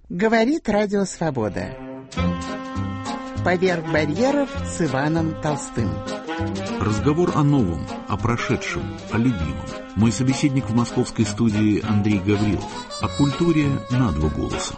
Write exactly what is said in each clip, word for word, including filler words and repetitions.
Говорит Радио Свобода. Поверх барьеров с Иваном Толстым. Разговор о новом, о прошедшем, о любимом. Мой собеседник в московской студии Андрей Гаврилов. О культуре на два голоса.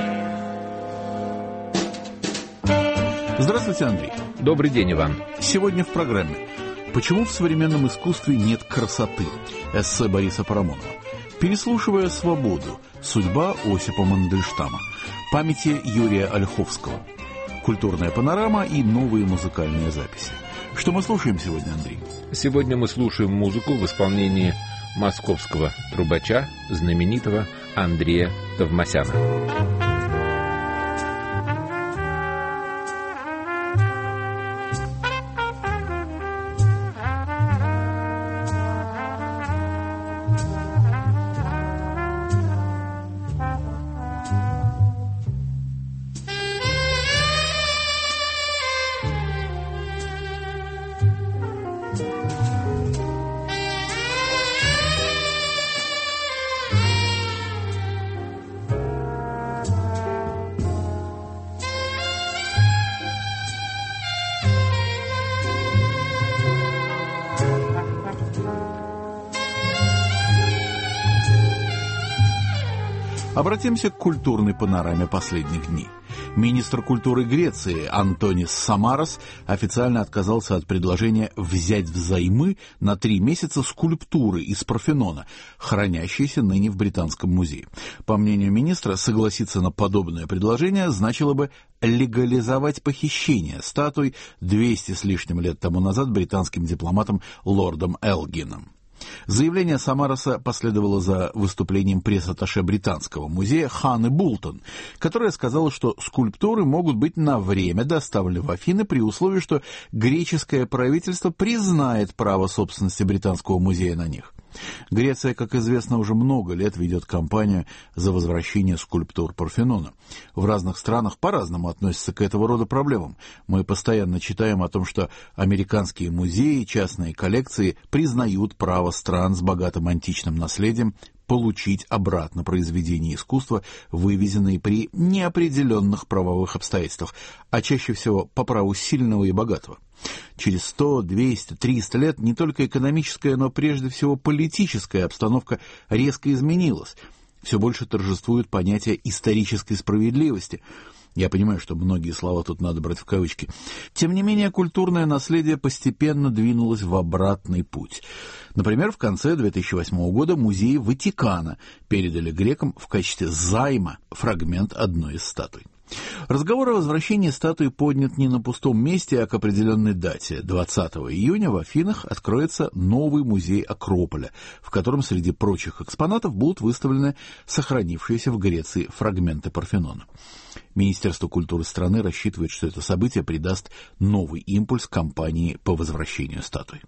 Здравствуйте, Андрей. Добрый день, Иван. Сегодня в программе «Почему в современном искусстве нет красоты?» Эссе Бориса Парамонова. Переслушивая «Свободу. Судьба Осипа Мандельштама». Памяти Юрия Ольховского. Культурная панорама и новые музыкальные записи. Что мы слушаем сегодня, Андрей? Сегодня мы слушаем музыку в исполнении московского трубача, знаменитого Андрея Товмасяна. Обратимся к культурной панораме последних дней. Министр культуры Греции Антонис Самарас официально отказался от предложения взять взаймы на три месяца скульптуры из Парфенона, хранящиеся ныне в Британском музее. По мнению министра, согласиться на подобное предложение значило бы легализовать похищение статуй двести с лишним лет тому назад британским дипломатом лордом Элгином. Заявление Самараса последовало за выступлением пресс-атташе Британского музея Ханны Бултон, которая сказала, что скульптуры могут быть на время доставлены в Афины при условии, что греческое правительство признает право собственности Британского музея на них. Греция, как известно, уже много лет ведет кампанию за возвращение скульптур Парфенона. В разных странах по-разному относятся к этого рода проблемам. Мы постоянно читаем о том, что американские музеи, частные коллекции признают право стран с богатым античным наследием получить обратно произведения искусства, вывезенные при неопределенных правовых обстоятельствах, а чаще всего по праву сильного и богатого. Через сто, двести, триста лет не только экономическая, но прежде всего политическая обстановка резко изменилась. Все больше торжествует понятие исторической справедливости. Я понимаю, что многие слова тут надо брать в кавычки. Тем не менее, культурное наследие постепенно двинулось в обратный путь. Например, в конце две тысячи восьмого года музеи Ватикана передали грекам в качестве займа фрагмент одной из статуй. Разговор о возвращении статуи поднят не на пустом месте, а к определенной дате. двадцатого июня в Афинах откроется новый музей Акрополя, в котором среди прочих экспонатов будут выставлены сохранившиеся в Греции фрагменты Парфенона. Министерство культуры страны рассчитывает, что это событие придаст новый импульс кампании по возвращению статуи.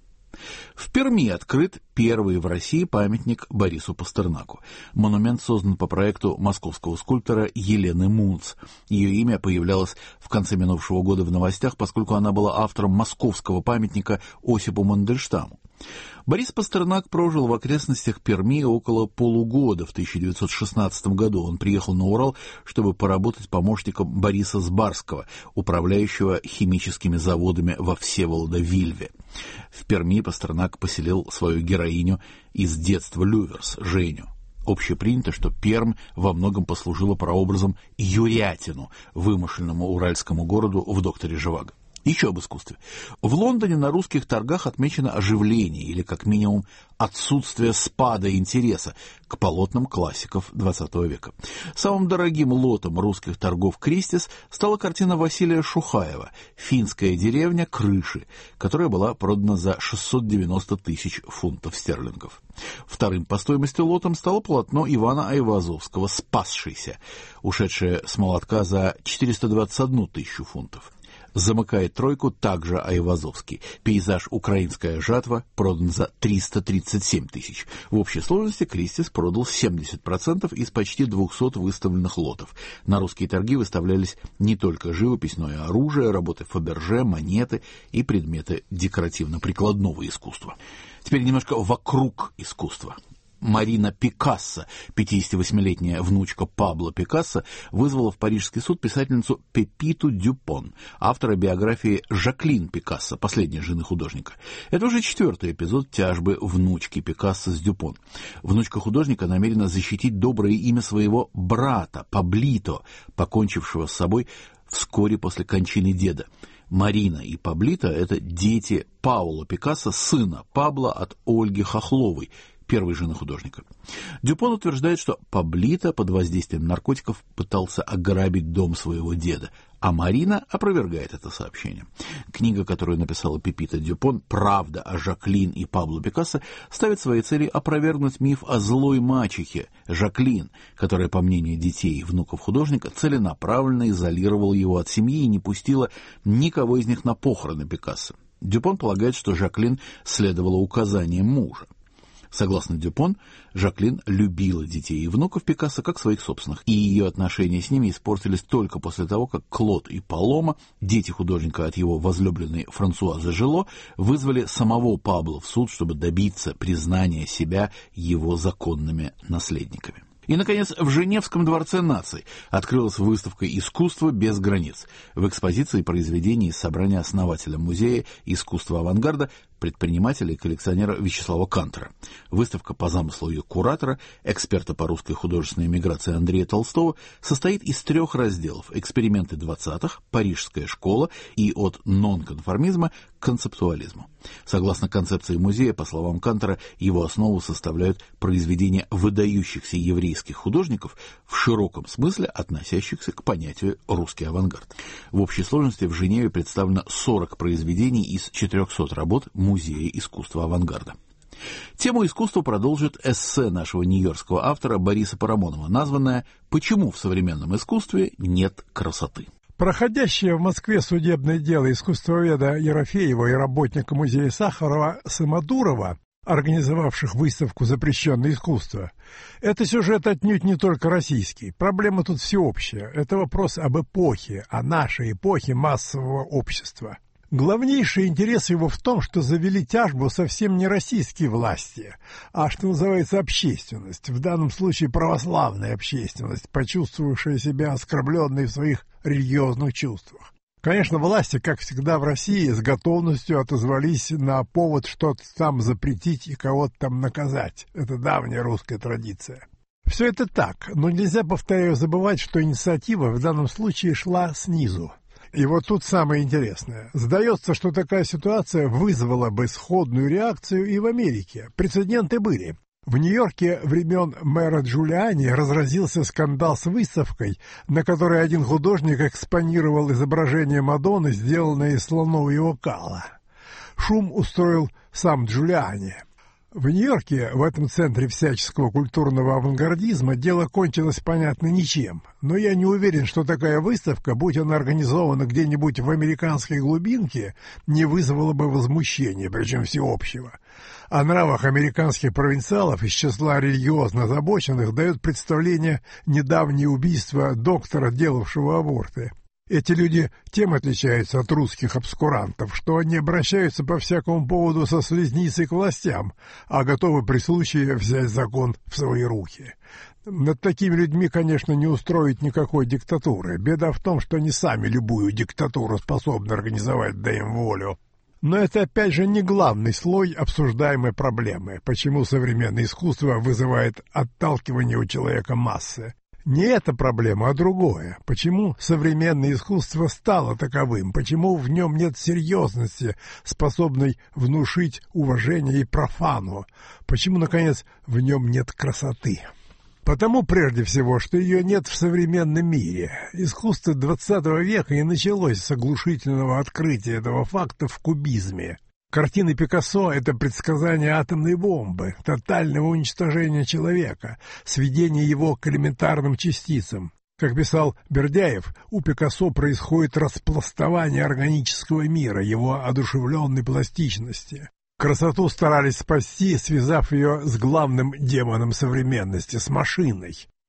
В Перми открыт первый в России памятник Борису Пастернаку. Монумент создан по проекту московского скульптора Елены Мунц. Ее имя появлялось в конце минувшего года в новостях, поскольку она была автором московского памятника Осипу Мандельштаму. Борис Пастернак прожил в окрестностях Перми около полугода. В тысяча девятьсот шестнадцатом году он приехал на Урал, чтобы поработать помощником Бориса Сбарского, управляющего химическими заводами во Всеволодо-Вильве. В Перми Пастернак поселил свою героиню из детства Люверс, Женю. Общепринято, что Пермь во многом послужила прообразом Юрятину, вымышленному уральскому городу в «Докторе Живаго». Еще об искусстве. В Лондоне на русских торгах отмечено оживление или, как минимум, отсутствие спада интереса к полотнам классиков двадцатого века. Самым дорогим лотом русских торгов Кристис стала картина Василия Шухаева «Финская деревня. Крыши», которая была продана за шестьсот девяносто тысяч фунтов стерлингов. Вторым по стоимости лотом стало полотно Ивана Айвазовского «Спасшийся», ушедшее с молотка за четыреста двадцать одну тысячу фунтов. Замыкает тройку также Айвазовский. Пейзаж «Украинская жатва» продан за триста тридцать семь тысяч. В общей сложности Кристис продал семьдесят процентов из почти двухсот выставленных лотов. На русские торги выставлялись не только живопись, но и оружие, работы Фаберже, монеты и предметы декоративно-прикладного искусства. Теперь немножко вокруг искусства. Марина Пикассо, пятидесятивосьмилетняя внучка Пабло Пикассо, вызвала в парижский суд писательницу Пепиту Дюпон, автора биографии Жаклин Пикассо, последней жены художника. Это уже четвертый эпизод тяжбы внучки Пикассо с Дюпон. Внучка художника намерена защитить доброе имя своего брата Паблито, покончившего с собой вскоре после кончины деда. Марина и Паблито – это дети Пауло Пикассо, сына Пабло от Ольги Хохловой, первой жены художника. Дюпон утверждает, что Паблито под воздействием наркотиков пытался ограбить дом своего деда, а Марина опровергает это сообщение. Книга, которую написала Пепита Дюпон, «Правда о Жаклин и Пабло Пикассо», ставит своей целью опровергнуть миф о злой мачехе Жаклин, которая, по мнению детей и внуков художника, целенаправленно изолировала его от семьи и не пустила никого из них на похороны Пикассо. Дюпон полагает, что Жаклин следовала указаниям мужа. Согласно Дюпон, Жаклин любила детей и внуков Пикассо как своих собственных, и ее отношения с ними испортились только после того, как Клод и Палома, дети художника от его возлюбленной Франсуазы Жило, вызвали самого Пабло в суд, чтобы добиться признания себя его законными наследниками. И, наконец, в Женевском дворце наций открылась выставка «Искусство без границ». В экспозиции произведений из собрания основателя музея искусства авангарда, предпринимателя и коллекционера Вячеслава Кантера. Выставка по замыслу ее куратора, эксперта по русской художественной эмиграции Андрея Толстого, состоит из трех разделов: эксперименты двадцатых, парижская школа и от нонконформизма к концептуализму. Согласно концепции музея, по словам Кантера, его основу составляют произведения выдающихся еврейских художников в широком смысле, относящихся к понятию «русский авангард». В общей сложности в Женеве представлено сорок произведений из четырехсот работ Музея искусства авангарда. Тему искусства продолжит эссе нашего нью-йоркского автора Бориса Парамонова, названное «Почему в современном искусстве нет красоты?». Проходящее в Москве судебное дело искусствоведа Ерофеева и работника музея Сахарова Самодурова, организовавших выставку «Запрещенное искусство», это сюжет отнюдь не только российский. Проблема тут всеобщая. Это вопрос об эпохе, о нашей эпохе массового общества. Главнейший интерес его в том, что завели тяжбу совсем не российские власти, а, что называется, общественность, в данном случае православная общественность, почувствовавшая себя оскорбленной в своих религиозных чувствах. Конечно, власти, как всегда в России, с готовностью отозвались на повод что-то там запретить и кого-то там наказать. Это давняя русская традиция. Все это так, но нельзя, повторяю, забывать, что инициатива в данном случае шла снизу. И вот тут самое интересное. Сдается, что такая ситуация вызвала бы сходную реакцию и в Америке. Прецеденты были. В Нью-Йорке времен мэра Джулиани разразился скандал с выставкой, на которой один художник экспонировал изображение Мадонны, сделанное из слоновьего кала. Шум устроил сам Джулиани. В Нью-Йорке, в этом центре всяческого культурного авангардизма, дело кончилось, понятно, ничем. Но я не уверен, что такая выставка, будь она организована где-нибудь в американской глубинке, не вызвала бы возмущения, причем всеобщего. О нравах американских провинциалов из числа религиозно озабоченных дает представление недавнее убийство доктора, делавшего аборты. Эти люди тем отличаются от русских обскурантов, что они обращаются по всякому поводу со слезницей к властям, а готовы при случае взять закон в свои руки. Над такими людьми, конечно, не устроить никакой диктатуры. Беда в том, что они сами любую диктатуру способны организовать, дай им волю. Но это, опять же, не главный слой обсуждаемой проблемы, почему современное искусство вызывает отталкивание у человека массы. Не эта проблема, а другое. Почему современное искусство стало таковым? Почему в нем нет серьезности, способной внушить уважение и профану? Почему, наконец, в нем нет красоты? Потому, прежде всего, что ее нет в современном мире. Искусство двадцатого века и началось с оглушительного открытия этого факта в кубизме. Картины Пикассо — это предсказание атомной бомбы, тотального уничтожения человека, сведения его к элементарным частицам. Как писал Бердяев, у Пикассо происходит распластование органического мира, его одушевленной пластичности. Красоту старались спасти, связав ее с главным демоном современности, с машиной.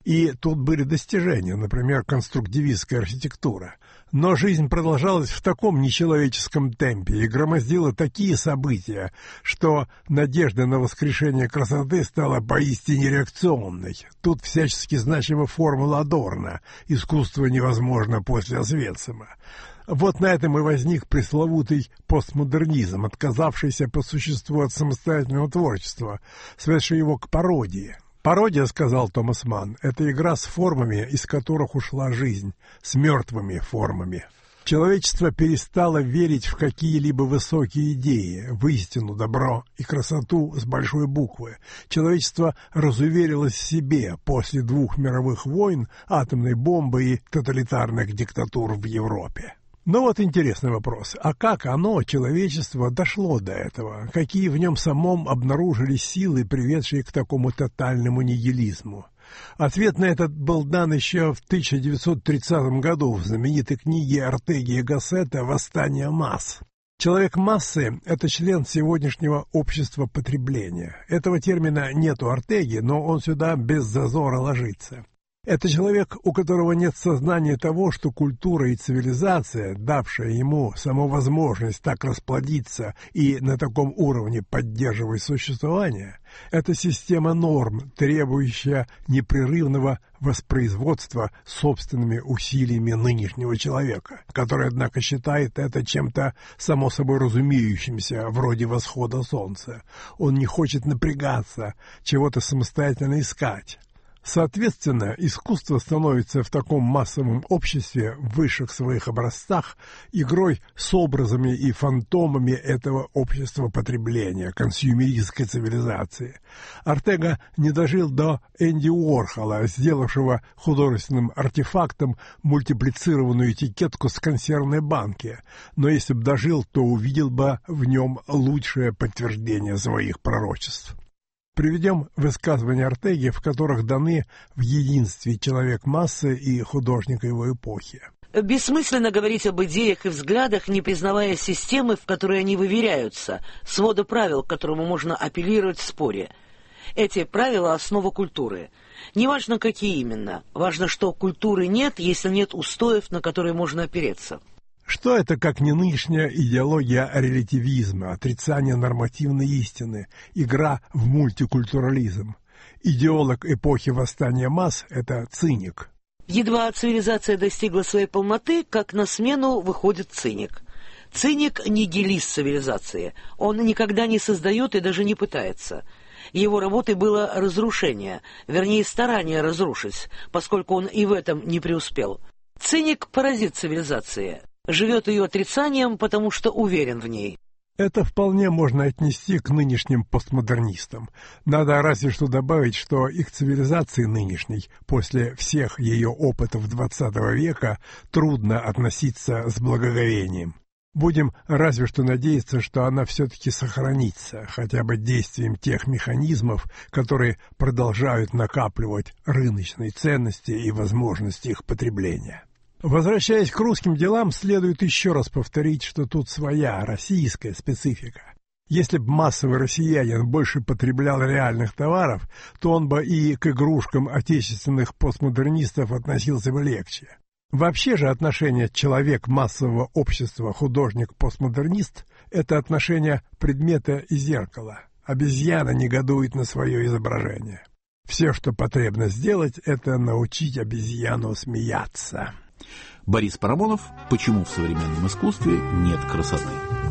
И тут были достижения, например, конструктивистская архитектура. Но жизнь продолжалась в таком нечеловеческом темпе и громоздила такие события, что надежда на воскрешение красоты стала поистине реакционной. Тут всячески значима формула Адорно «Искусство невозможно после Освенцима». Вот на этом и возник пресловутый постмодернизм, отказавшийся по существу от самостоятельного творчества, сведший его к пародии. «Пародия, — сказал Томас Манн, — это игра с формами, из которых ушла жизнь, с мертвыми формами». Человечество перестало верить в какие-либо высокие идеи, в истину, добро и красоту с большой буквы. Человечество разуверилось в себе после двух мировых войн, атомной бомбы и тоталитарных диктатур в Европе. Но вот интересный вопрос. А как оно, человечество, дошло до этого? Какие в нем самом обнаружились силы, приведшие к такому тотальному нигилизму? Ответ на этот был дан еще в тысяча девятьсот тридцатом году в знаменитой книге Ортеги и Гассета «Восстание масс». Человек массы – это член сегодняшнего общества потребления. Этого термина нет у Ортеги, но он сюда без зазора ложится. Это человек, у которого нет сознания того, что культура и цивилизация, давшая ему саму возможность так расплодиться и на таком уровне поддерживать существование, это система норм, требующая непрерывного воспроизводства собственными усилиями нынешнего человека, который, однако, считает это чем-то само собой разумеющимся, вроде восхода солнца. Он не хочет напрягаться, чего-то самостоятельно искать. Соответственно, искусство становится в таком массовом обществе в высших своих образцах игрой с образами и фантомами этого общества потребления, консюмеристской цивилизации. Ортега не дожил до Энди Уорхола, сделавшего художественным артефактом мультиплицированную этикетку с консервной банки, но если бы дожил, то увидел бы в нем лучшее подтверждение своих пророчеств. Приведем высказывания Ортеги, в которых даны в единстве человек массы и художник его эпохи. Бессмысленно говорить об идеях и взглядах, не признавая системы, в которой они выверяются, свода правил, к которому можно апеллировать в споре. Эти правила — основа культуры. Неважно, какие именно. Важно, что культуры нет, если нет устоев, на которые можно опереться. Что это, как не нынешняя идеология релятивизма, отрицание нормативной истины, игра в мультикультурализм? Идеолог эпохи восстания масс – это циник. Едва цивилизация достигла своей полноты, как на смену выходит циник. Циник – нигилист цивилизации. Он никогда не создает и даже не пытается. Его работой было разрушение, вернее, старание разрушить, поскольку он и в этом не преуспел. Циник – паразит цивилизации. Живет ее отрицанием, потому что уверен в ней. Это вполне можно отнести к нынешним постмодернистам. Надо разве что добавить, что и к цивилизации нынешней, после всех ее опытов двадцатого века, трудно относиться с благоговением. Будем разве что надеяться, что она все-таки сохранится, хотя бы действием тех механизмов, которые продолжают накапливать рыночные ценности и возможности их потребления. Возвращаясь к русским делам, следует еще раз повторить, что тут своя российская специфика. Если бы массовый россиянин больше потреблял реальных товаров, то он бы и к игрушкам отечественных постмодернистов относился бы легче. Вообще же отношение человек массового общества художник-постмодернист – это отношение предмета и зеркала. Обезьяна негодует на свое изображение. Все, что потребно сделать, это научить обезьяну смеяться. Борис Парамонов. Почему в современном искусстве нет красоты?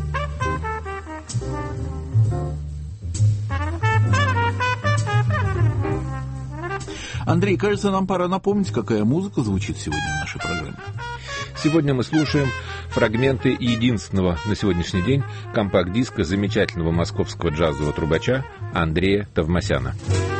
Андрей, кажется, нам пора напомнить, какая музыка звучит сегодня в нашей программе. Сегодня мы слушаем фрагменты единственного на сегодняшний день компакт-диска замечательного московского джазового трубача Андрея Товмасяна.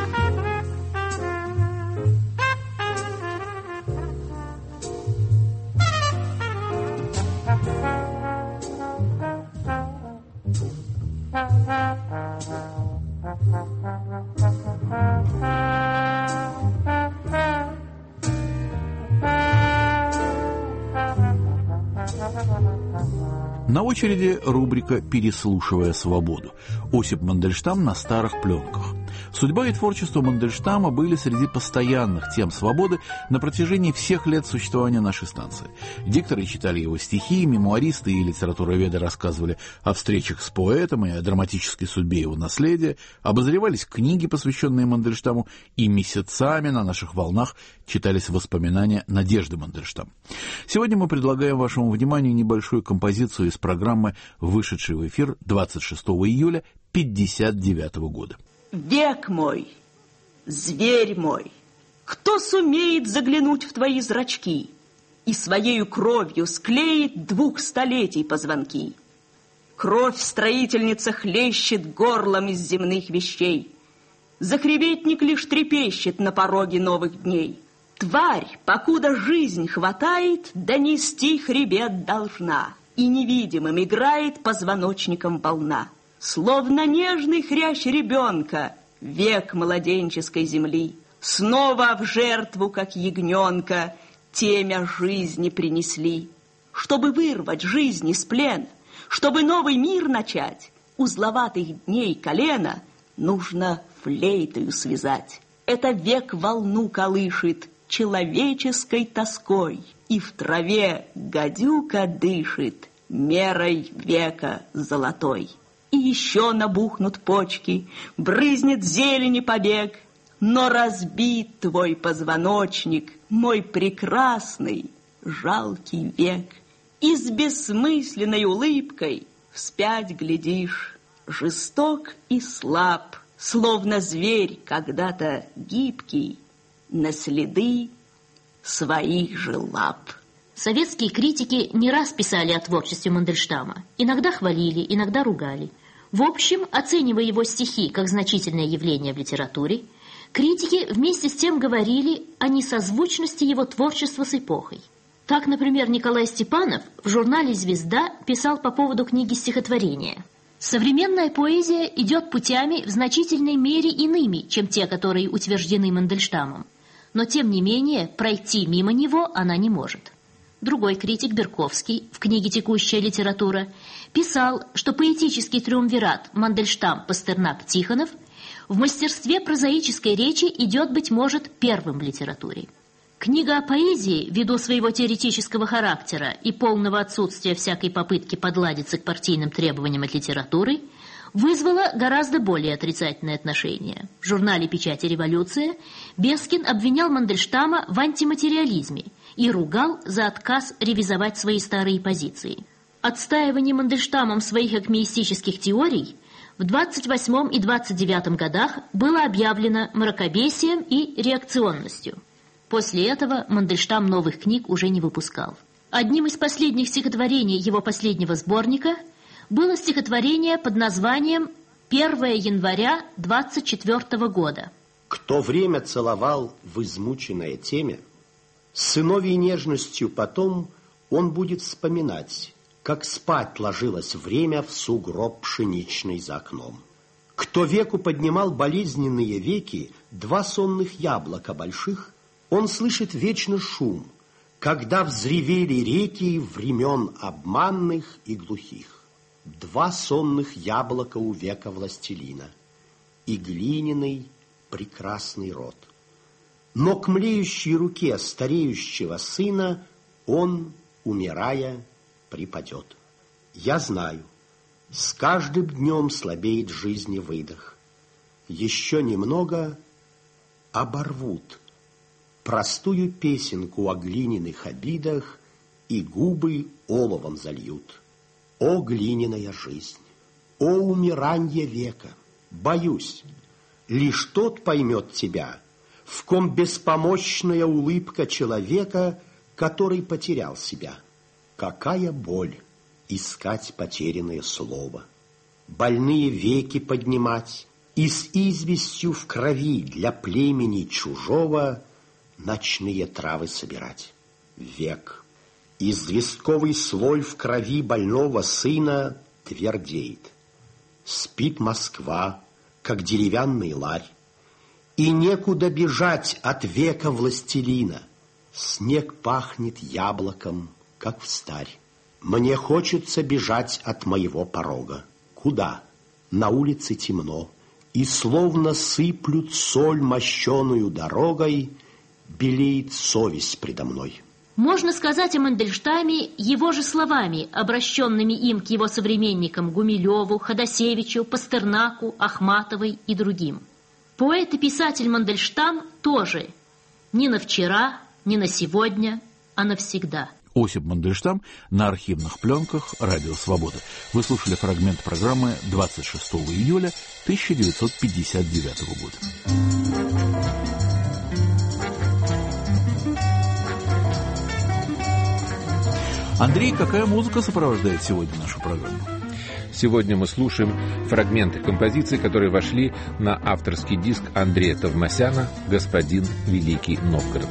На очереди рубрика «Переслушивая свободу». Осип Мандельштам на старых пленках. Судьба и творчество Мандельштама были среди постоянных тем свободы на протяжении всех лет существования нашей станции. Дикторы читали его стихи, мемуаристы и литературоведы рассказывали о встречах с поэтом и о драматической судьбе его наследия, обозревались книги, посвященные Мандельштаму, и месяцами на наших волнах читались воспоминания Надежды Мандельштам. Сегодня мы предлагаем вашему вниманию небольшую композицию из программы, вышедшей в эфир двадцать шестого июля тысяча девятьсот пятьдесят девятого года. Век мой, зверь мой, кто сумеет заглянуть в твои зрачки и своею кровью склеит двух столетий позвонки? Кровь строительница хлещет горлом из земных вещей, захребетник лишь трепещет на пороге новых дней. Тварь, покуда жизнь хватает, донести хребет должна, и невидимым играет позвоночником волна. Словно нежный хрящ ребенка, век младенческой земли, снова в жертву, как ягненка, темя жизни принесли. Чтобы вырвать жизнь из плена, чтобы новый мир начать, узловатых дней колено нужно флейтою связать. Это век волну колышет человеческой тоской, и в траве гадюка дышит мерой века золотой. И еще набухнут почки, брызнет зелени побег, но разбит твой позвоночник, мой прекрасный, жалкий век. И с бессмысленной улыбкой вспять глядишь, жесток и слаб, словно зверь когда-то гибкий, на следы своих же лап. Советские критики не раз писали о творчестве Мандельштама. Иногда хвалили, иногда ругали. В общем, оценивая его стихи как значительное явление в литературе, критики вместе с тем говорили о несозвучности его творчества с эпохой. Так, например, Николай Степанов в журнале «Звезда» писал по поводу книги стихотворения: «Современная поэзия идет путями в значительной мере иными, чем те, которые утверждены Мандельштамом, но, тем не менее, пройти мимо него она не может». Другой критик, Берковский, в книге «Текущая литература» писал, что поэтический триумвират Мандельштам-Пастернак-Тихонов в мастерстве прозаической речи идет, быть может, первым в литературе. Книга о поэзии, ввиду своего теоретического характера и полного отсутствия всякой попытки подладиться к партийным требованиям от литературы, вызвала гораздо более отрицательное отношение. В журнале «Печать и революция» Бескин обвинял Мандельштама в антиматериализме и ругал за отказ ревизовать свои старые позиции. Отстаивание Мандельштамом своих акмеистических теорий в двадцать восьмом и двадцать девятом годах было объявлено мракобесием и реакционностью. После этого Мандельштам новых книг уже не выпускал. Одним из последних стихотворений его последнего сборника было стихотворение под названием «первого января двадцать четвёртого года». Кто время целовал в измученное темя, с сыновьей нежностью потом он будет вспоминать, как спать ложилось время в сугроб пшеничный за окном. Кто веку поднимал болезненные веки, два сонных яблока больших, он слышит вечно шум, когда взревели реки времен обманных и глухих. Два сонных яблока у века властелина и глиняный прекрасный род. Но к млеющей руке стареющего сына он, умирая, припадет. Я знаю, с каждым днем слабеет жизни выдох. Еще немного оборвут простую песенку о глиняных обидах и губы оловом зальют. О, глиняная жизнь! О, умиранье века! Боюсь, лишь тот поймет тебя, в ком беспомощная улыбка человека, который потерял себя. Какая боль искать потерянное слово, больные веки поднимать и с известью в крови для племени чужого ночные травы собирать. Век. Известковый слой в крови больного сына твердеет. Спит Москва, как деревянный ларь, и некуда бежать от века властелина. Снег пахнет яблоком, как встарь. Мне хочется бежать от моего порога. Куда? На улице темно, И словно сыплют соль мощеную дорогой, белеет совесть предо мной. Можно сказать о Мандельштаме его же словами, обращенными им к его современникам Гумилеву, Ходосевичу, Пастернаку, Ахматовой и другим. Поэт и писатель Мандельштам тоже не на вчера, не на сегодня, а навсегда. Осип Мандельштам на архивных пленках «Радио Свобода». Вы слушали фрагмент программы двадцать шестого июля тысяча девятьсот пятьдесят девятого года. Андрей, какая музыка сопровождает сегодня нашу программу? Сегодня мы слушаем фрагменты композиций, которые вошли на авторский диск Андрея Товмасяна «Господин Великий Новгород».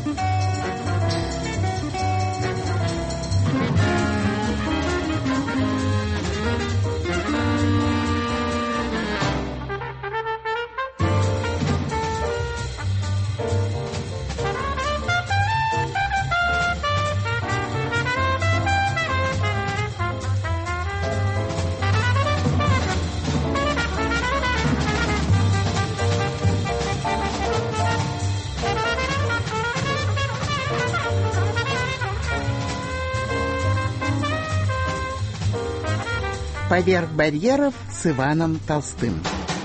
«Поверх барьеров» с Иваном Толстым.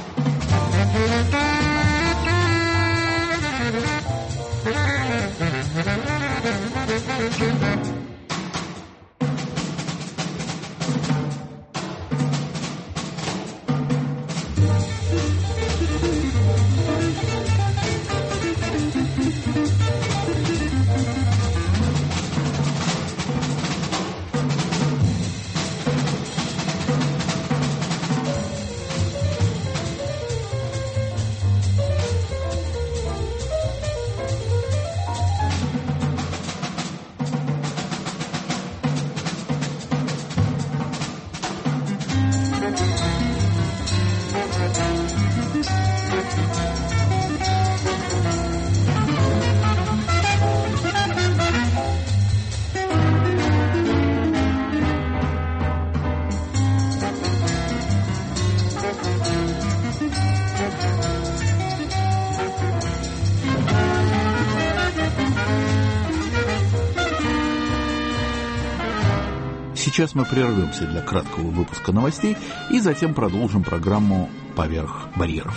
Сейчас мы прервемся для краткого выпуска новостей и затем продолжим программу «Поверх барьеров».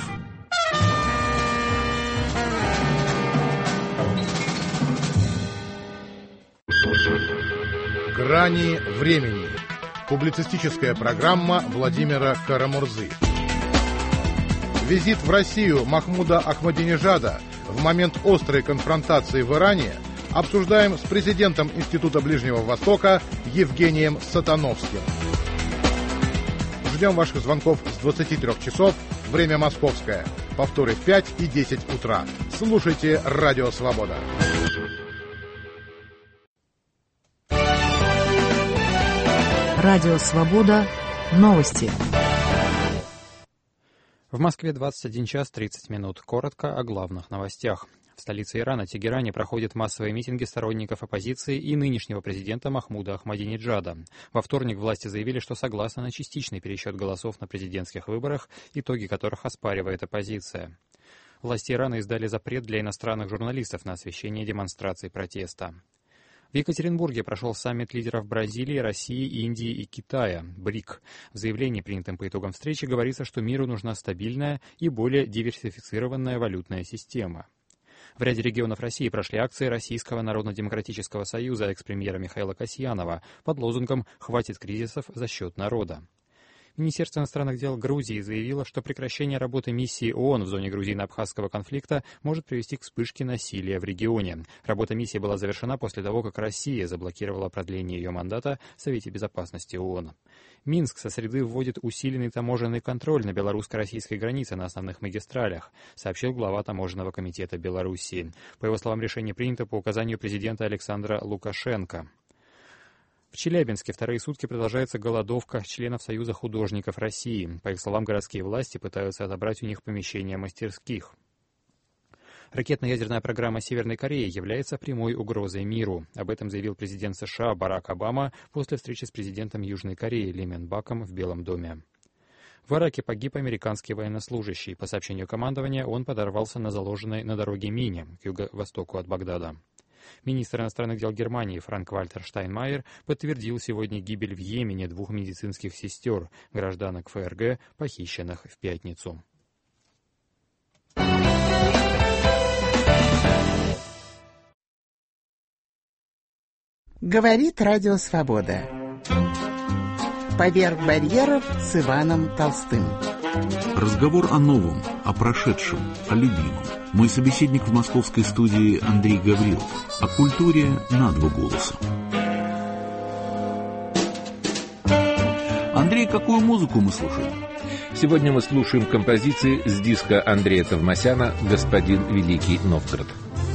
«Грани времени». Публицистическая программа Владимира Карамурзы. Визит в Россию Махмуда Ахмадинежада в момент острой конфронтации в Иране обсуждаем с президентом Института Ближнего Востока Евгением Сатановским. Ждем ваших звонков с двадцати трёх часов, время московское. Повторы в пять и десять утра. Слушайте «Радио Свобода». Радио Свобода. Новости. В Москве двадцать один час тридцать минут. Коротко о главных новостях. В столице Ирана, Тегеране, проходят массовые митинги сторонников оппозиции и нынешнего президента Махмуда Ахмадинеджада. Во вторник власти заявили, что согласны на частичный пересчет голосов на президентских выборах, итоги которых оспаривает оппозиция. Власти Ирана издали запрет для иностранных журналистов на освещение демонстраций протеста. В Екатеринбурге прошел саммит лидеров Бразилии, России, Индии и Китая, БРИК. В заявлении, принятом по итогам встречи, говорится, что миру нужна стабильная и более диверсифицированная валютная система. В ряде регионов России прошли акции Российского народно-демократического союза экс-премьера Михаила Касьянова под лозунгом «Хватит кризисов за счет народа». Министерство иностранных дел Грузии заявило, что прекращение работы миссии ООН в зоне грузино-абхазского конфликта может привести к вспышке насилия в регионе. Работа миссии была завершена после того, как Россия заблокировала продление ее мандата в Совете безопасности ООН. Минск со среды вводит усиленный таможенный контроль на белорусско-российской границе на основных магистралях, сообщил глава Таможенного комитета Белоруссии. По его словам, решение принято по указанию президента Александра Лукашенко. В Челябинске вторые сутки продолжается голодовка членов Союза художников России. По их словам, городские власти пытаются отобрать у них помещения мастерских. Ракетно-ядерная программа Северной Кореи является прямой угрозой миру. Об этом заявил президент США Барак Обама после встречи с президентом Южной Кореи Ли Мен Баком в Белом доме. В Ираке погиб американский военнослужащий. По сообщению командования, он подорвался на заложенной на дороге мине к юго-востоку от Багдада. Министр иностранных дел Германии Франк-Вальтер Штайнмайер подтвердил сегодня гибель в Йемене двух медицинских сестер, гражданок ФРГ, похищенных в пятницу. Говорит Радио Свобода. Поверх барьеров с Иваном Толстым. Разговор о новом, о прошедшем, о любимом. Мой собеседник в московской студии Андрей Гаврилов. О культуре на два голоса. Андрей, какую музыку мы слушаем? Сегодня мы слушаем композиции с диска Андрея Товмасяна «Господин Великий Новгород».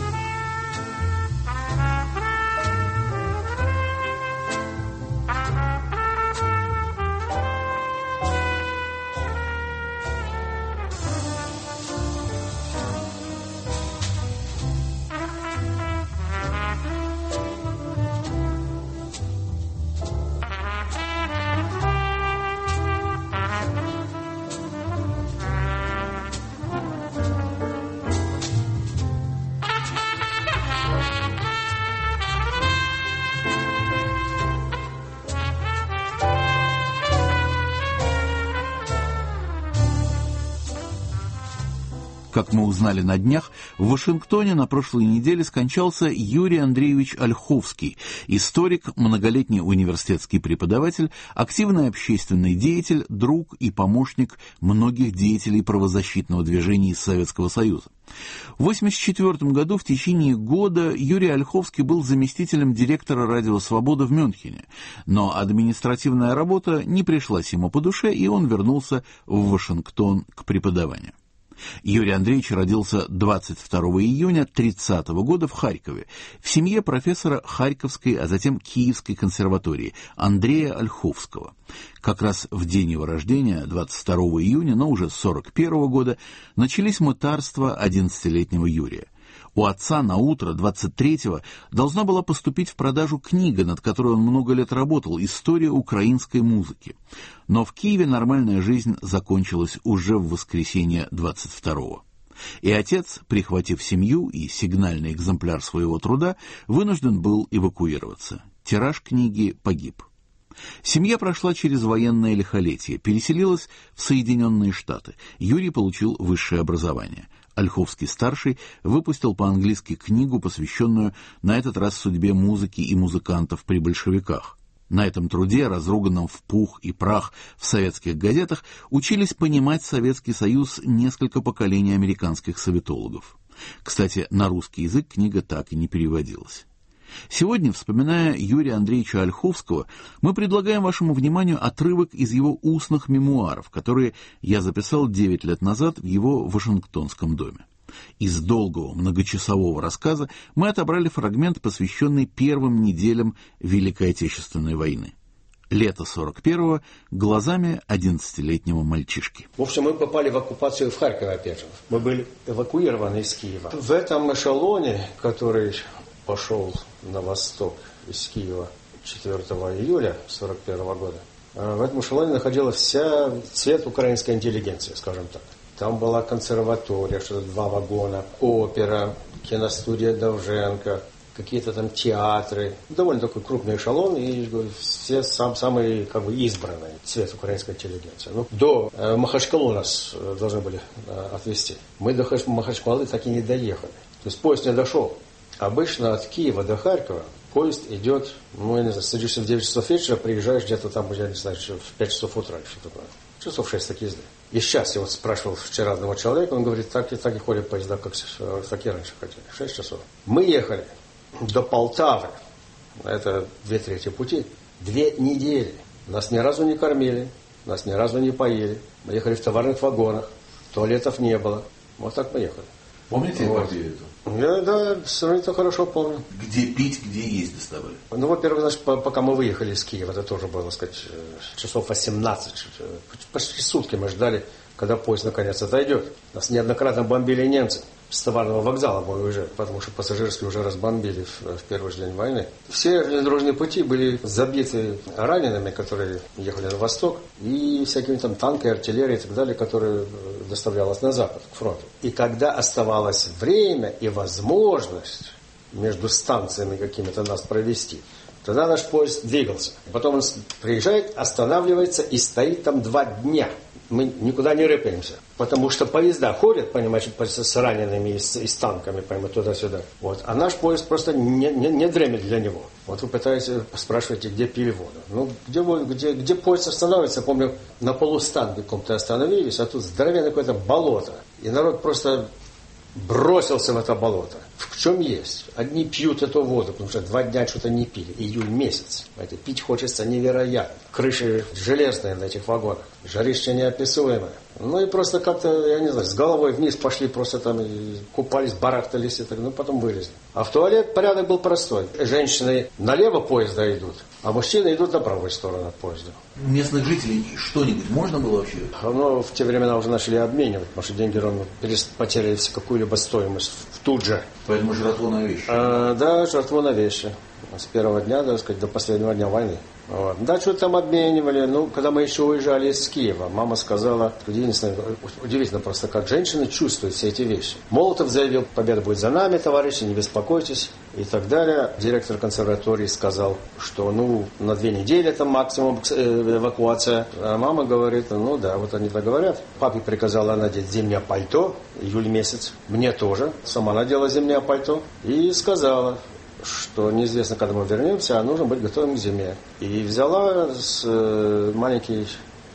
Как мы узнали на днях, в Вашингтоне на прошлой неделе скончался Юрий Андреевич Ольховский, историк, многолетний университетский преподаватель, активный общественный деятель, друг и помощник многих деятелей правозащитного движения из Советского Союза. В восемьдесят четвёртом году в течение года Юрий Ольховский был заместителем директора «Радио Свобода» в Мюнхене, но административная работа не пришлась ему по душе, и он вернулся в Вашингтон к преподаванию. Юрий Андреевич родился двадцать второго июня тридцатого года в Харькове, в семье профессора Харьковской, а затем Киевской консерватории Андрея Ольховского. Как раз в день его рождения, двадцать второго июня, но уже сорок первого года, начались мытарства одиннадцатилетнего Юрия. У отца на утро двадцать третьего должна была поступить в продажу книга, над которой он много лет работал, «История украинской музыки». Но в Киеве нормальная жизнь закончилась уже в воскресенье двадцать второго. И отец, прихватив семью и сигнальный экземпляр своего труда, вынужден был эвакуироваться. Тираж книги погиб. Семья прошла через военное лихолетие, переселилась в Соединенные Штаты. Юрий получил высшее образование. Ольховский-старший выпустил по-английски книгу, посвященную на этот раз судьбе музыки и музыкантов при большевиках. На этом труде, разруганном в пух и прах в советских газетах, учились понимать Советский Союз несколько поколений американских советологов. Кстати, на русский язык книга так и не переводилась. Сегодня, вспоминая Юрия Андреевича Ольховского, мы предлагаем вашему вниманию отрывок из его устных мемуаров, которые я записал девять лет назад в его Вашингтонском доме. Из долгого многочасового рассказа мы отобрали фрагмент, посвященный первым неделям Великой Отечественной войны. Лето сорок первого глазами одиннадцатилетнего мальчишки. В общем, мы попали в оккупацию в Харькове, опять же. Мы были эвакуированы из Киева. В этом эшелоне, который пошел на восток из Киева четвёртого июля сорок первого года, в этом эшелоне находилась вся цвет украинской интеллигенции, скажем так. Там была консерватория, что-то два вагона, опера, киностудия Довженко, какие-то там театры. Довольно такой крупный эшелон, и все сам, самые как бы избранные цвет украинской интеллигенции. Ну, до э, Махачкалы нас э, должны были э, отвезти. Мы до Махачкалы так и не доехали. То есть поезд не дошел. Обычно от Киева до Харькова поезд идет, ну, я не знаю, садишься в девять часов вечера, приезжаешь где-то там, я не знаю, в пять часов утра, что такое. Часов шесть так езды. И сейчас я вот спрашивал вчера одного человека, он говорит, так и, так и ходят поезда, как так и раньше ходили. Шесть часов. Мы ехали до Полтавы, это две трети пути, две недели. Нас ни разу не кормили, нас ни разу не поели. Мы ехали в товарных вагонах, туалетов не было. Вот так мы ехали. Помните вот. партию эту? Я, да, сравнительно хорошо помню. Где пить, где есть доставали? Ну, во-первых, значит, пока мы выехали из Киева, это тоже было, так сказать, часов восемнадцать, почти сутки мы ждали, когда поезд наконец отойдет. Нас неоднократно бомбили немцы. с товарного вокзала мы уезжали, потому что пассажирские уже разбомбили в, в первый же день войны. Все железнодорожные пути были забиты ранеными, которые ехали на восток, и всякими там танки, артиллерии и так далее, которые доставлялась на запад, к фронту. И когда оставалось время и возможность между станциями какими-то нас провести, тогда наш поезд двигался. Потом он приезжает, останавливается и стоит там два дня. Мы никуда не рыпаемся. Потому что поезда ходят, понимаете, с ранеными и с, и с танками, понимаете, туда-сюда. Вот. А наш поезд просто не, не, не дремет для него. Вот вы пытаетесь, спрашиваете, где пили воду. Ну, где, где, где поезд останавливается, помню, на полустанке каком-то остановились, а тут здоровенное какое-то болото. И народ просто бросился в это болото. В чем есть? Одни пьют эту воду, потому что два дня что-то не пили. Июль месяц. Знаете, пить хочется невероятно. Крыши железные на этих вагонах. Жарище неописуемое. Ну и просто как-то, я не знаю, с головой вниз пошли, просто там и купались, барахтались, и так, ну потом вылезли. А в туалет порядок был простой. Женщины налево поезда идут, а мужчины идут на правую сторону от поезда. Местных жителей что-нибудь можно было вообще? Ну, в те времена уже начали обменивать, потому что деньги ровно потеряли какую-либо стоимость тут же. Поэтому жратву на вещи? А, да, жратву на вещи. С первого дня, так сказать, до последнего дня войны. Вот. Да, что-то там обменивали. Ну, когда мы еще уезжали из Киева, мама сказала, удивительно, удивительно просто, как женщины чувствуют все эти вещи. Молотов заявил, победа будет за нами, товарищи, не беспокойтесь, и так далее. Директор консерватории сказал, что, ну, на две недели там максимум эвакуация. А мама говорит, ну да, вот они так говорят. Папе приказала надеть зимнее пальто, июль месяц. Мне тоже. Сама надела зимнее пальто и сказала, что неизвестно, когда мы вернемся, а нужно быть готовым к зиме. И взяла с, э, маленький,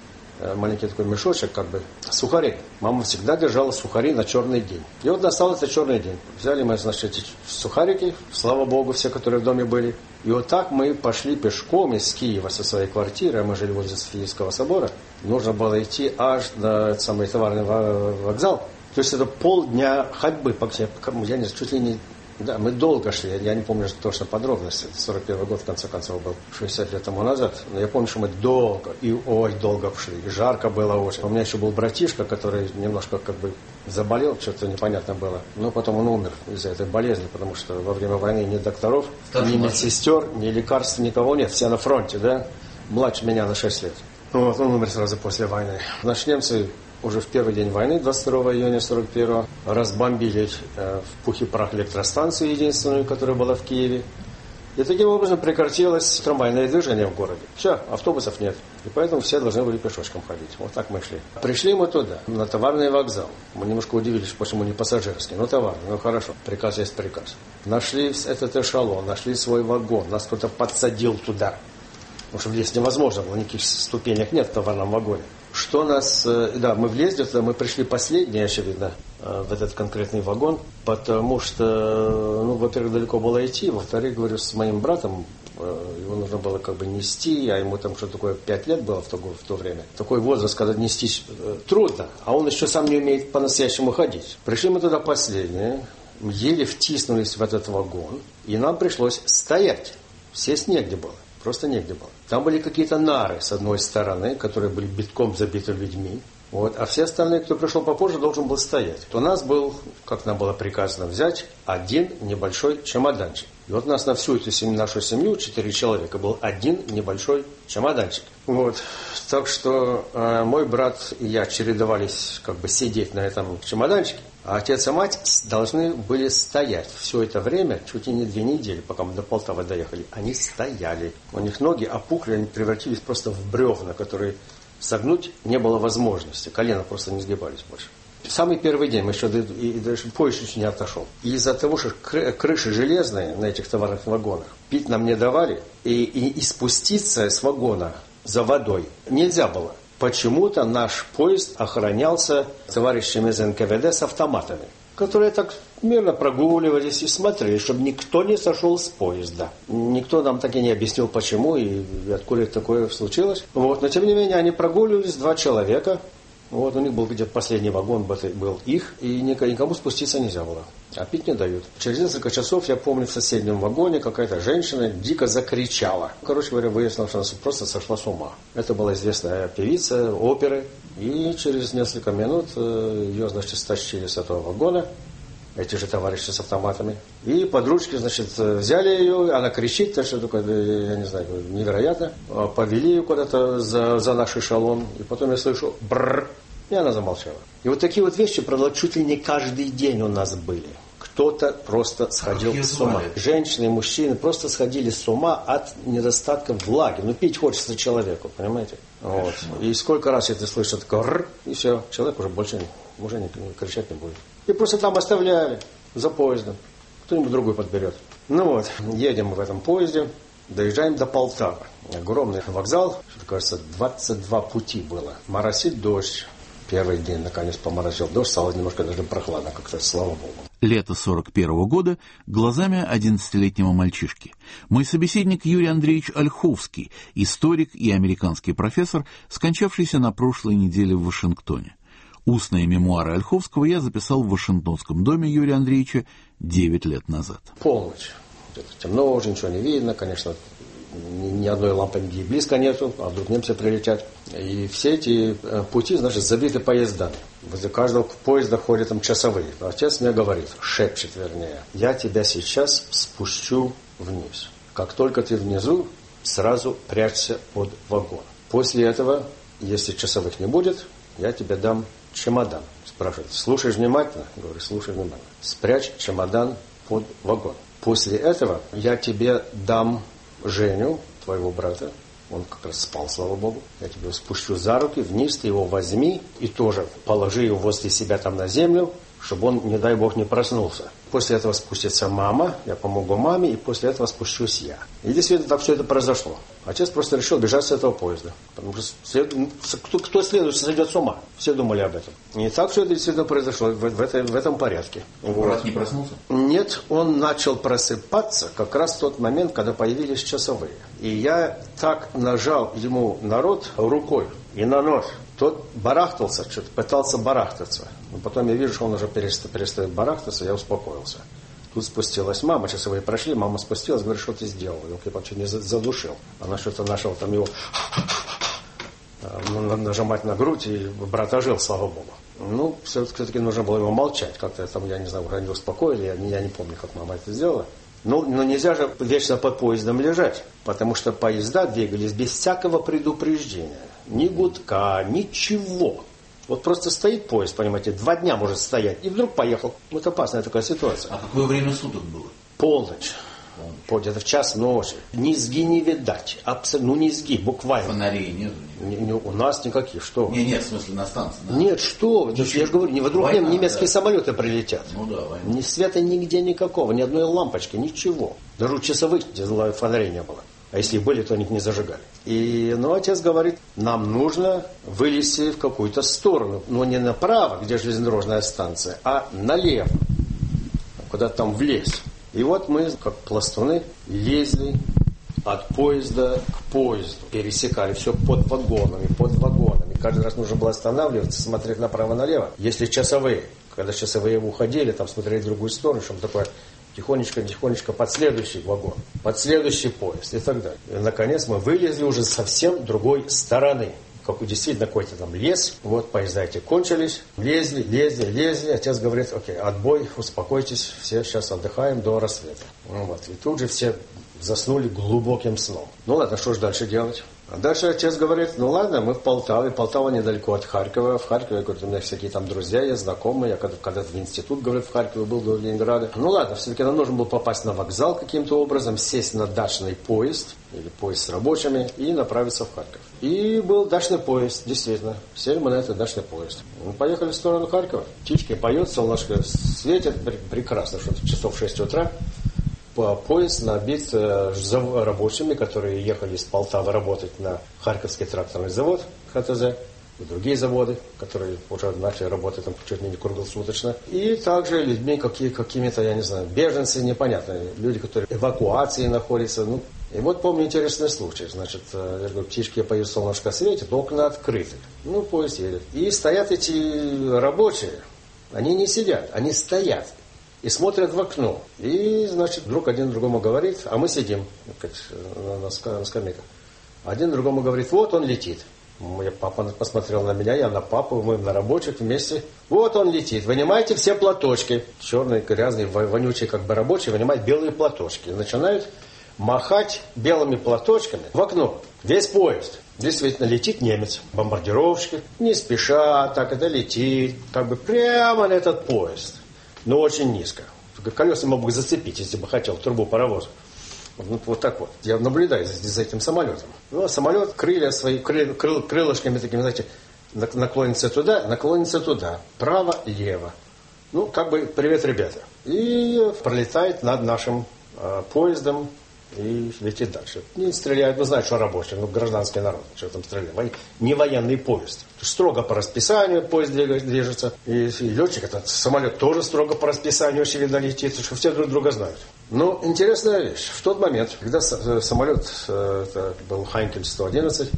э, маленький такой мешочек, как бы, сухарей. Мама всегда держала сухари на черный день. И вот настал этот черный день. Взяли мы, значит, эти сухарики, слава богу, все, которые в доме были. И вот так мы пошли пешком из Киева со своей квартиры, а мы жили возле Софийского собора. Нужно было идти аж на этот самый товарный вокзал. То есть это полдня ходьбы, я не знаю, чуть ли не... Да, мы долго шли, я не помню точно подробности, это сорок первый год, в конце концов, был, шестьдесят лет тому назад, но я помню, что мы долго, и ой, долго шли, и жарко было очень. У меня еще был братишка, который немножко как бы заболел, что-то непонятно было, но потом он умер из-за этой болезни, потому что во время войны ни докторов, Старший ни медсестер, ни лекарств, никого нет, все на фронте, да, младше меня на шесть лет. Вот, он умер сразу после войны. Наши немцы уже в первый день войны, двадцать второго июня сорок первого, разбомбили э, в пух и прах электростанцию единственную, которая была в Киеве. И таким образом прекратилось трамвайное движение в городе. Все, автобусов нет. И поэтому все должны были пешочком ходить. Вот так мы шли. Пришли мы туда, на товарный вокзал. Мы немножко удивились, почему не пассажирский. Ну, товарный, ну хорошо, приказ есть приказ. Нашли этот эшелон, нашли свой вагон. Нас кто-то подсадил туда. Потому что влезть невозможно было, никаких ступенек нет в товарном вагоне. Что нас... Да, мы влезли туда, мы пришли последние, очевидно, в этот конкретный вагон, потому что, ну, во-первых, далеко было идти, во-вторых, говорю, с моим братом, его нужно было как бы нести, а ему там что такое, пять лет было в то, в то время. Такой возраст, когда нести трудно, а он еще сам не умеет по-настоящему ходить. Пришли мы туда последние, еле втиснулись в этот вагон, и нам пришлось стоять, сесть негде было. Просто негде было. Там были какие-то нары с одной стороны, которые были битком забиты людьми. Вот, а все остальные, кто пришел попозже, должен был стоять. У нас был, как нам было приказано взять, один небольшой чемоданчик. И вот у нас на всю эту семью, нашу семью, четыре человека, был один небольшой чемоданчик. Вот. Так что э, мой брат и я чередовались как бы сидеть на этом чемоданчике. А отец и мать должны были стоять все это время, чуть ли не две недели, пока мы до Полтавы доехали. Они стояли. У них ноги опухли, они превратились просто в бревна, которые согнуть не было возможности. Колено просто не сгибались больше. Самый первый день мы еще и даже поезд еще не отошел. И из-за того, что крыши железные на этих товарных вагонах, пить нам не давали, и, и, и спуститься с вагона за водой нельзя было. Почему-то наш поезд охранялся товарищами из эн ка вэ дэ с автоматами, которые так мирно прогуливались и смотрели, чтобы никто не сошел с поезда. Никто нам так и не объяснил, почему и откуда такое случилось. Вот. Но, тем не менее, они прогуливались, два человека. Вот, у них был где-то последний вагон, был их, и никому спуститься нельзя было. А пить не дают. Через несколько часов, я помню, в соседнем вагоне какая-то женщина дико закричала. Короче говоря, выяснилось, что она просто сошла с ума. Это была известная певица оперы. И через несколько минут ее, значит, стащили с этого вагона. эти же товарищи с автоматами. И подружки, значит, взяли ее, она кричит, так что такое, я не знаю, невероятно. Повели ее куда-то за, за наш эшелон, и потом я слышу бррр, и она замолчала. И вот такие вот вещи, правда, чуть ли не каждый день у нас были. Кто-то просто сходил с ума. Женщины и мужчины просто сходили с ума от недостатка влаги. Ну, пить хочется человеку, понимаете? Вот. И сколько раз это слышат, такое, и все, человек уже больше уже не, кричать не будет. И просто там оставляли за поездом. Кто-нибудь другой подберет. Ну вот, едем мы в этом поезде, доезжаем до Полтавы. Огромный вокзал, что кажется, двадцать два пути было. Моросит дождь. Первый день, наконец, поморозил дождь, стало немножко даже прохладно, как-то, слава богу. Лето сорок первого года глазами одиннадцатилетнего мальчишки. Мой собеседник Юрий Андреевич Ольховский, историк и американский профессор, скончавшийся на прошлой неделе в Вашингтоне. Устные мемуары Ольховского я записал в Вашингтонском доме Юрия Андреевича девять лет назад. Полночь. Где-то темно, уже ничего не видно, конечно, ни одной лампочки близко нету, а вдруг немцы прилетят. И все эти пути, значит, забиты поездами. Возле каждого поезда ходят там часовые. Отец мне говорит, шепчет вернее, я тебя сейчас спущу вниз. Как только ты внизу, сразу прячься под вагон. После этого, если часовых не будет, я тебе дам чемодан. Спрашивает, слушаешь внимательно? Говорю, слушай внимательно. Спрячь чемодан под вагон. После этого я тебе дам Женю, твоего брата, он как раз спал, слава богу. Я тебя спущу за руки, вниз ты его возьми и тоже положи его возле себя там на землю, чтобы он, не дай бог, не проснулся. После этого спустится мама, я помогу маме, и после этого спущусь я. И действительно так все это произошло. Отец просто решил бежать с этого поезда. Потому что кто, кто следующий сойдет с ума. Все думали об этом. И так все это действительно произошло в, в, этой, в этом порядке. Брат не проснулся? Нет, он начал просыпаться как раз в тот момент, когда появились часовые. И я так нажал ему на рот рукой и на нос. Тот барахтался, что-то пытался барахтаться. Но потом я вижу, что он уже перестает, перестает барахтаться, я успокоился. Тут спустилась мама, часовые прошли, мама спустилась, говорит, что ты сделал? Он типа чуть не задушил. Она что-то нашла там его нажимать на грудь, и брат ожил, слава богу. Ну, все-таки нужно было его молчать. Как-то там, я не знаю, уже не успокоили, я, я не помню, как мама это сделала. Ну, но нельзя же вечно под поездом лежать, потому что поезда двигались без всякого предупреждения. Ни гудка, ничего. Вот просто стоит поезд, понимаете, два дня может стоять, и вдруг поехал. Вот опасная такая ситуация. А какое время суток было? Полночь. Где-то в час ночи. Низги не видать. Абсолютно, ну низги, буквально. Фонарей нет? Не, не, у нас никаких, что? Не, нет, в смысле на станции. Да? Нет, что? Я же говорю, не вдруг война, немецкие да. самолеты прилетят. Ну да, война. Ни света нигде никакого, ни одной лампочки, ничего. Даже у часовых фонарей не было. А если были, то они их не зажигали. И, ну, отец говорит, нам нужно вылезти в какую-то сторону. Но не направо, где железнодорожная станция, а налево. Куда-то там в лес. И вот мы, как пластуны, лезли от поезда к поезду. Пересекали все под вагонами, под вагонами. Каждый раз нужно было останавливаться, смотреть направо-налево. Если часовые, когда часовые уходили, там смотрели в другую сторону, чтобы такое... тихонечко-тихонечко под следующий вагон, под следующий поезд и так далее. И, наконец, мы вылезли уже совсем другой стороны. Как действительно какой-то там лес. Вот поезда эти кончились. Лезли, лезли, лезли. Отец говорит, окей, отбой, успокойтесь, все сейчас отдыхаем до рассвета. Вот. И тут же все заснули глубоким сном. Ну ладно, что же дальше делать? А дальше отец говорит, ну ладно, мы в Полтаве. Полтава недалеко от Харькова. В Харькове, говорит, у меня всякие там друзья есть, знакомые. Я когда-то когда в институт, говорит, в Харькове был, до Ленинграда. Ну ладно, все-таки нам нужно было попасть на вокзал каким-то образом, сесть на дачный поезд, или поезд с рабочими, и направиться в Харьков. И был дачный поезд, действительно. Сели мы на этот дачный поезд. Мы поехали в сторону Харькова. Птички поют, солнышко светит, прекрасно, что-то часов шесть утра. Поезд набит рабочими, которые ехали из Полтавы работать на Харьковский тракторный завод ХТЗ, и другие заводы, которые уже начали работать там чуть ли не круглосуточно. И также людьми какие, какими-то, я не знаю, беженцы непонятные, люди, которые в эвакуации находятся. Ну, и вот помню интересный случай. Значит, я говорю, птички поют, солнышко светит, окна открыты. Ну, поезд едет. И стоят эти рабочие, они не сидят, они стоят. И смотрят в окно. И, значит, вдруг один другому говорит, а мы сидим на, на, на скамейках. Один другому говорит, вот он летит. Мой папа посмотрел на меня, я на папу, мы на рабочих вместе. Вот он летит, вынимайте все платочки. Черные, грязные, вонючие как бы рабочие вынимают белые платочки. И начинают махать белыми платочками в окно. Весь поезд. Действительно, летит немец, бомбардировщик, не спеша, так это летит, как бы прямо на этот поезд. Но очень низко. Колеса мог бы зацепить, если бы хотел, трубу паровоза. Вот, вот так вот. Я наблюдаю за, за этим самолетом. Ну, самолет, крылья свои, крыл, крыл, крылышками такими, знаете, наклонится туда, наклонится туда. Право, лево. Ну, как бы, привет, ребята. И пролетает над нашим э, поездом и летит дальше. Не стреляют, ну, знают, что рабочий, ну, гражданский народ, что там стреляет. Не военный поезд. Строго по расписанию поезд движется. И, и летчик, этот самолет тоже строго по расписанию, очевидно, летит, что все друг друга знают. Но интересная вещь. В тот момент, когда самолет, это был Хайнкель сто одиннадцать,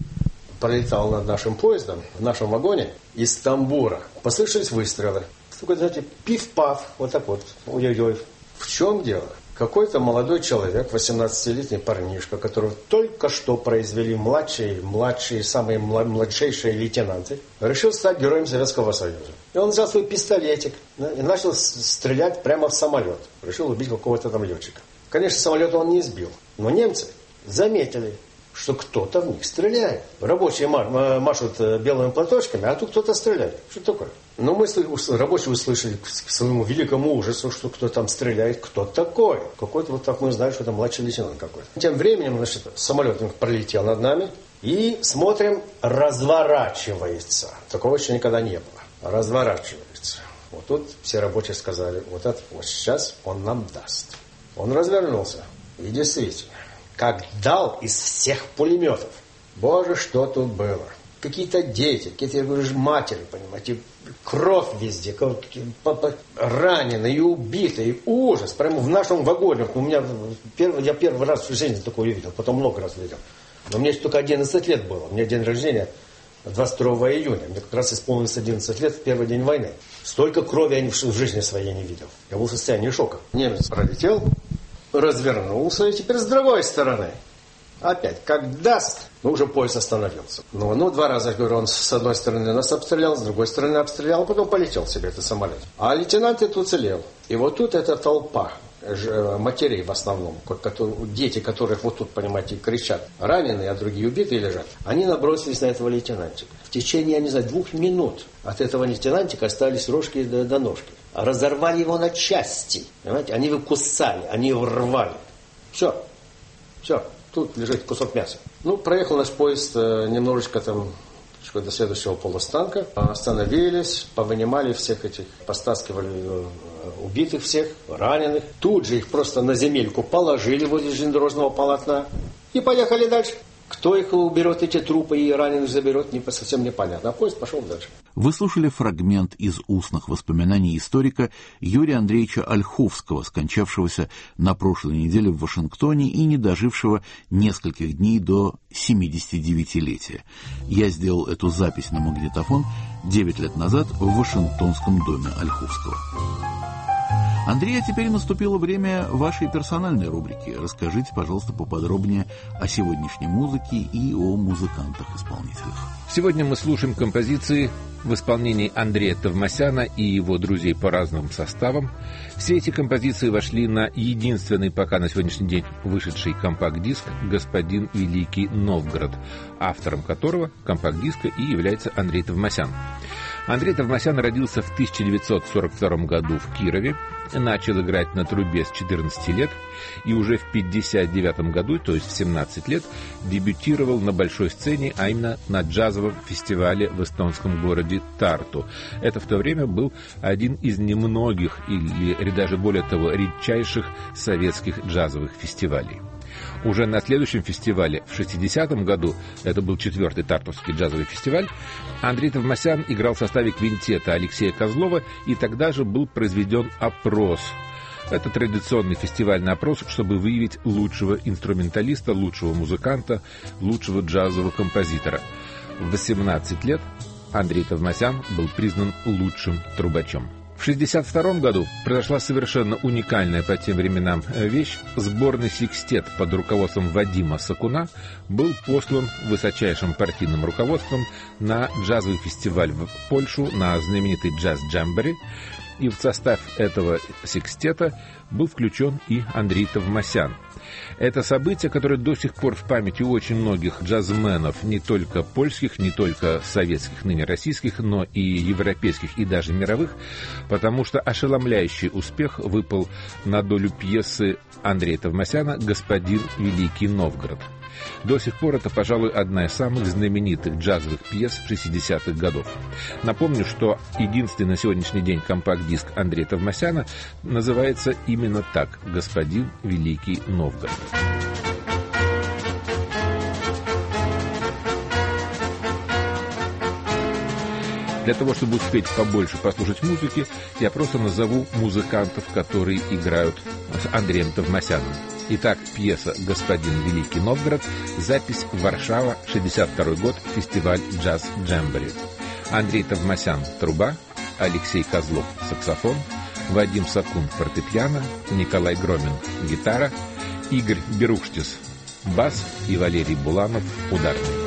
пролетал над нашим поездом, в нашем вагоне, из тамбура, послышались выстрелы. Только, знаете, пиф-паф, вот так вот, ой-ой-ой. В чем дело? Какой-то молодой человек, восемнадцатилетний парнишка, которого только что произвели младшие, младшие, самые младшейшие лейтенанты, решил стать героем Советского Союза. И он взял свой пистолетик и начал стрелять прямо в самолет. Решил убить какого-то там летчика. Конечно, самолет он не сбил, но немцы заметили, что кто-то в них стреляет. Рабочие машут белыми платочками, а тут кто-то стреляет. Что такое? Но мы, рабочие, услышали к своему великому ужасу, что кто там стреляет. Кто такой? Какой-то вот так мы знаем, что это младший лейтенант какой-то. Тем временем, значит, самолет пролетел над нами. И смотрим, разворачивается. Такого еще никогда не было. Разворачивается. Вот тут все рабочие сказали, вот это вот сейчас он нам даст. Он развернулся. И действительно, как дал из всех пулеметов. Боже, что тут было. Какие-то дети, какие-то, я говорю, матери, понимаете, кровь везде, раненые и убитые, и ужас. Прямо в нашем вагоне. У меня первый, я первый раз в жизни такое видел, потом много раз видел. Но мне только одиннадцать лет было. У меня день рождения двадцать второго июня. Мне как раз исполнилось одиннадцать лет в первый день войны. Столько крови я в жизни своей не видел. Я был в состоянии шока. Немец пролетел, развернулся, и теперь с другой стороны. Опять, как даст, ну, уже поезд остановился. Ну, ну, два раза, я говорю, он с одной стороны нас обстрелял, с другой стороны обстрелял, а потом полетел себе этот самолет. А лейтенант этот уцелел. И вот тут эта толпа матерей в основном, дети, которых вот тут, понимаете, кричат, раненые, а другие убитые лежат, они набросились на этого лейтенантика. В течение, я не знаю, двух минут от этого лейтенантика остались рожки до, до ножки. Разорвали его на части, понимаете, они его кусали, они его рвали. Все, все. Тут лежит кусок мяса. Ну, проехал наш поезд э, немножечко там до следующего полустанка. Остановились, повынимали всех этих, постаскивали э, убитых всех, раненых. Тут же их просто на земельку положили возле железнодорожного полотна и поехали дальше. Кто их уберет, эти трупы, и раненых заберет, не, совсем непонятно. А поезд пошел дальше. Вы слушали фрагмент из устных воспоминаний историка Юрия Андреевича Ольховского, скончавшегося на прошлой неделе в Вашингтоне и не дожившего нескольких дней до семидесятидевятилетия. Я сделал эту запись на магнитофон девять лет назад в Вашингтонском доме Ольховского. Андрей, а теперь наступило время вашей персональной рубрики. Расскажите, пожалуйста, поподробнее о сегодняшней музыке и о музыкантах-исполнителях. Сегодня мы слушаем композиции в исполнении Андрея Товмасяна и его друзей по разным составам. Все эти композиции вошли на единственный пока на сегодняшний день вышедший компакт-диск «Господин Великий Новгород», автором которого компакт-диска и является Андрей Товмасян. Андрей Товмасян родился в тысяча девятьсот сорок втором году в Кирове, начал играть на трубе с четырнадцати лет и уже в пятьдесят девятом году, то есть в семнадцать лет, дебютировал на большой сцене, а именно на джазовом фестивале в эстонском городе Тарту. Это в то время был один из немногих, или даже более того, редчайших советских джазовых фестивалей. Уже на следующем фестивале, в шестидесятом году, это был четвертый Тартовский джазовый фестиваль, Андрей Товмасян играл в составе квинтета Алексея Козлова, и тогда же был произведен опрос. Это традиционный фестивальный опрос, чтобы выявить лучшего инструменталиста, лучшего музыканта, лучшего джазового композитора. В восемнадцать лет Андрей Товмасян был признан лучшим трубачом. В шестьдесят втором году произошла совершенно уникальная по тем временам вещь. Сборный секстет под руководством Вадима Сакуна был послан высочайшим партийным руководством на джазовый фестиваль в Польшу, на знаменитый джаз-джамбори. И в состав этого секстета был включен и Андрей Товмасян. Это событие, которое до сих пор в памяти у очень многих джазменов, не только польских, не только советских, ныне российских, но и европейских, и даже мировых, потому что ошеломляющий успех выпал на долю пьесы Андрея Товмасяна «Господин Великий Новгород». До сих пор это, пожалуй, одна из самых знаменитых джазовых пьес шестидесятых годов. Напомню, что единственный на сегодняшний день компакт-диск Андрея Товмасяна называется именно так «Господин Великий Новгород». Для того, чтобы успеть побольше послушать музыки, я просто назову музыкантов, которые играют с Андреем Товмасяном. Итак, пьеса «Господин Великий Новгород», запись Варшава, шестьдесят второй год, фестиваль «Джаз-Джамбори». Андрей Товмасян – труба, Алексей Козлов – саксофон, Вадим Сакун – фортепиано, Николай Громин – гитара, Игорь Берухштис – бас и Валерий Буланов – ударный.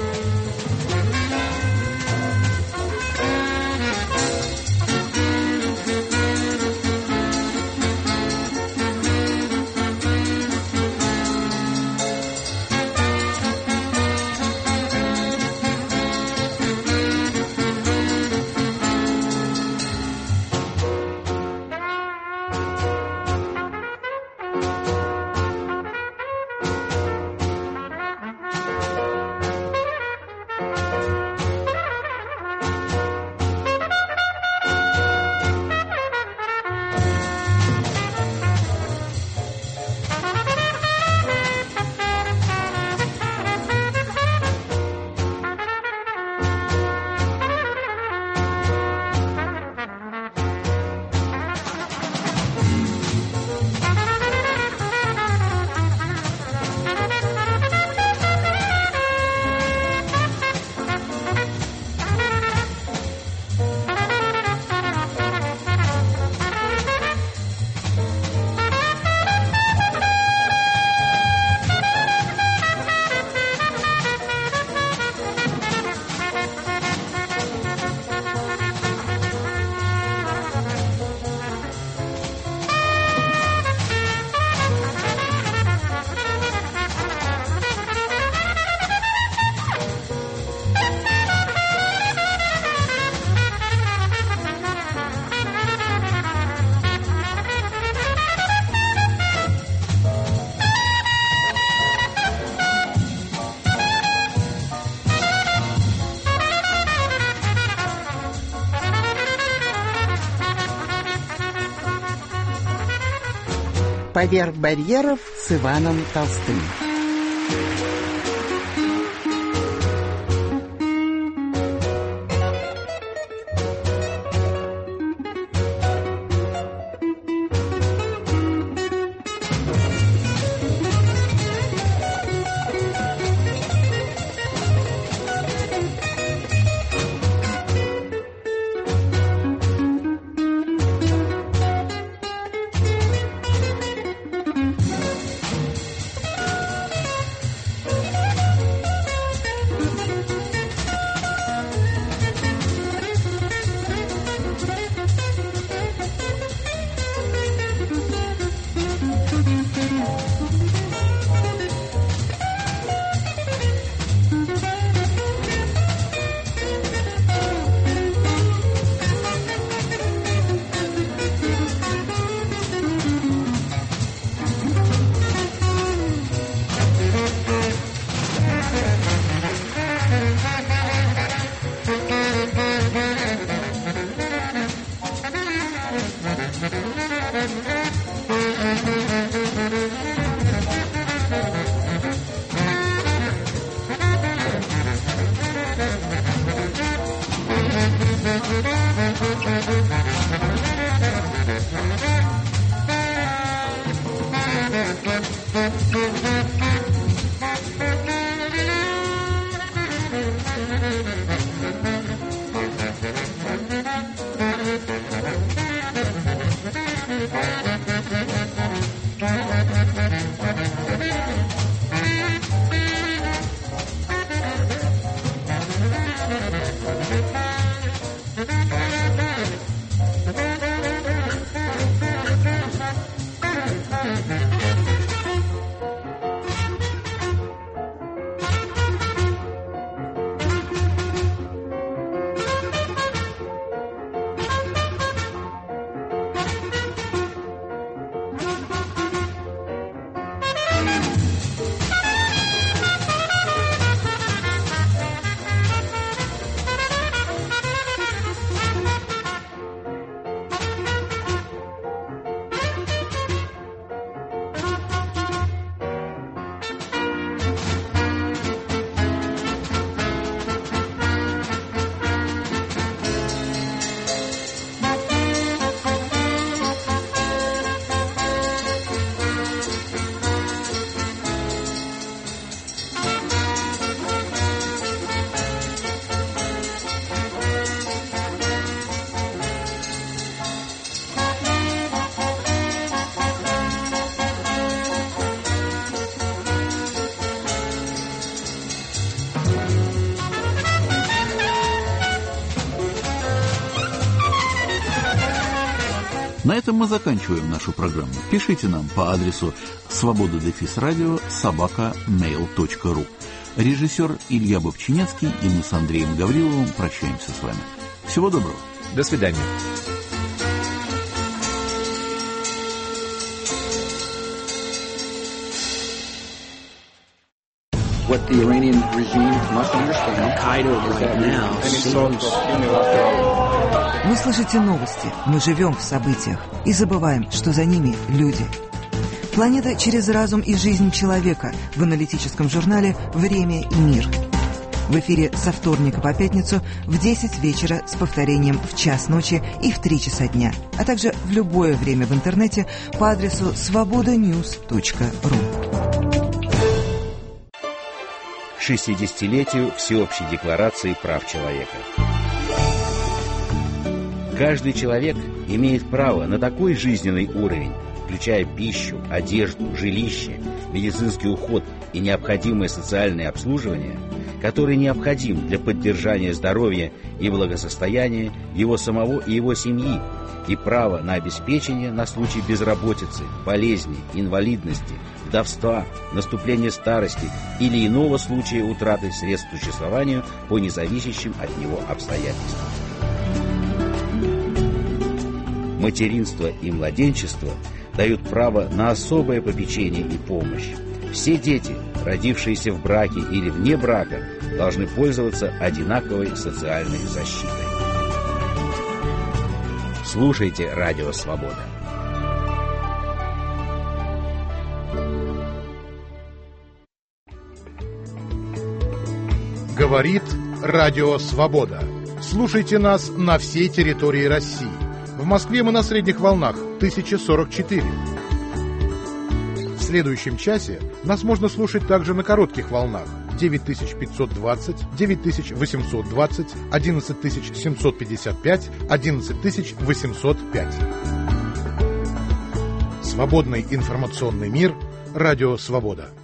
«Поверх барьеров» с Иваном Толстым. На этом мы заканчиваем нашу программу. Пишите нам по адресу свобода дефис радио собака мейл точка ру. Режиссер Илья Бобчинецкий и мы с Андреем Гавриловым прощаемся с вами. Всего доброго. До свидания. What the Iranian regime must understand. Al-Qaeda right now seems... Вы слышите новости, мы живем в событиях и забываем, что за ними люди. Планета через разум и жизнь человека в аналитическом журнале «Время и мир». В эфире со вторника по пятницу в десять вечера с повторением в час ночи и в три часа дня, а также в любое время в интернете по адресу свобода ньюс точка ру. К шестидесятилетию Всеобщей декларации прав человека. Каждый человек имеет право на такой жизненный уровень, включая пищу, одежду, жилище, медицинский уход и необходимое социальное обслуживание, который необходим для поддержания здоровья и благосостояния его самого и его семьи, и право на обеспечение на случай безработицы, болезни, инвалидности, вдовства, наступления старости или иного случая утраты средств к существованию по независящим от него обстоятельствам. Материнство и младенчество дают право на особое попечение и помощь. Все дети, родившиеся в браке или вне брака, должны пользоваться одинаковой социальной защитой. Слушайте Радио Свобода. Говорит Радио Свобода. Слушайте нас на всей территории России. В Москве мы на средних волнах тысяча сорок четыре. В следующем часе нас можно слушать также на коротких волнах девять тысяч пятьсот двадцать, девять тысяч восемьсот двадцать, одиннадцать тысяч семьсот пятьдесят пять, одиннадцать тысяч восемьсот пять. Свободный информационный мир. Радио Свобода.